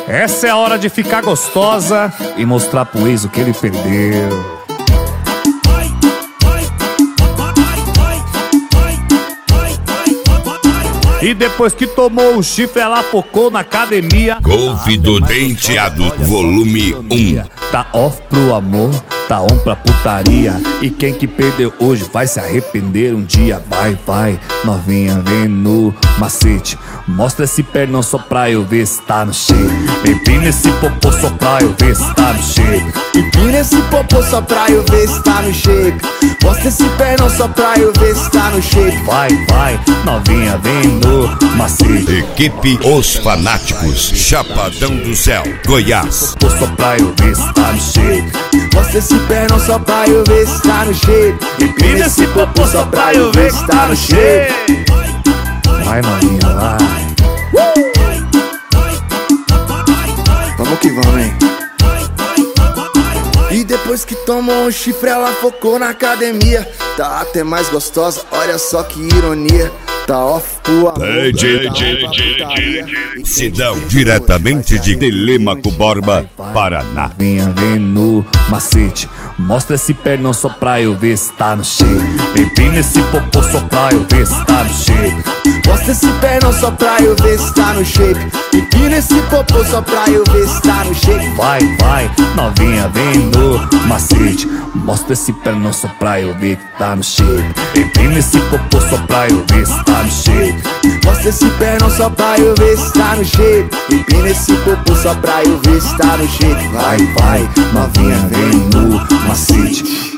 Essa é a hora de ficar gostosa e mostrar pro ex o que ele perdeu. E depois que tomou o chifre, ela focou na academia. Golpe do Denteado, volume 1. Tá off pro amor, tá on pra putaria. E quem que perdeu hoje vai se arrepender um dia. Vai, vai, novinha, vem no macete. Mostra esse pernão só pra eu ver se tá no shape. Empina esse popô só pra eu ver se tá no shape. Empina esse popô só pra eu ver se tá no shape. Mostra esse pernão só pra eu ver se tá no shape. Vai, vai, novinha, vem no macete. Equipe Os Fanáticos, Chapadão do Céu, Goiás. Popô só pra eu ver se tá no shape. Mostra esse pernão só pra eu ver se tá no shape. Empina esse popô só pra eu ver se tá no shape. Vai, novinha, vai. Vamos que vamos, hein? E depois que tomou um chifre, ela focou na academia. Tá até mais gostosa, olha só que ironia. Tá off pro amor. Sidão, diretamente de Telêmaco Borba, Paraná. Novinha, vem no macete. Mostra esse pernão só pra eu ver se tá no shape. Empina esse popô só pra eu ver se tá no shape. Mostra esse pernão só pra eu ver se tá no shape. Empina esse popô só pra eu ver se tá no shape. Vai, vai, novinha, vem no macete. Mostra esse pernão só pra eu ver que tá no shape. Empina esse popô só pra eu ver se tá no shape. Mostra esse pernão só pra eu ver se tá no shape. Empina esse popô só pra eu ver se tá no shape. Vai, vai, novinha, vem no macete.